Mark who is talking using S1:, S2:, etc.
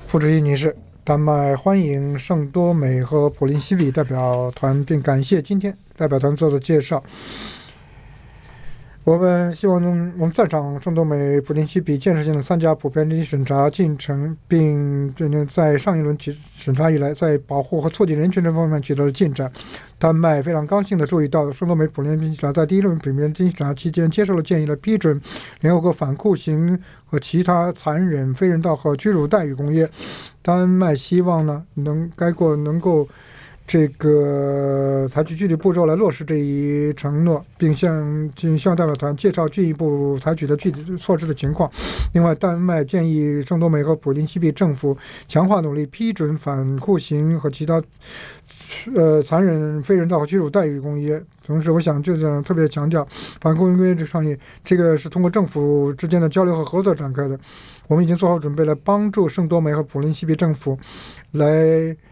S1: 副主席女士，丹麦欢迎圣多美和普林西比代表团，并感谢今天代表团做的介绍。我们希望我们赞赏圣多美、普林西比建设性的参加普遍经济审查进程，并在上一轮审查以来，在保护和促进人权这方面取得了进展。丹麦非常高兴地注意到，圣多美普林西比在第一轮普遍经济审查期间接受了建议的批准联合国反酷刑和其他残忍、非人道和屈辱待遇公约。丹麦希望呢，该国能够采取具体步骤来落实这一承诺，并向代表团介绍进一步采取的具体措施的情况。另外，丹麦建议圣多美和普林西比政府强化努力，批准反酷刑和其他残忍、非人道和屈辱待遇公约。同时，我想特别强调，反酷刑公约这倡议，这个是通过政府之间的交流和合作展开的。我们已经做好准备来帮助圣多美和普林西比政府来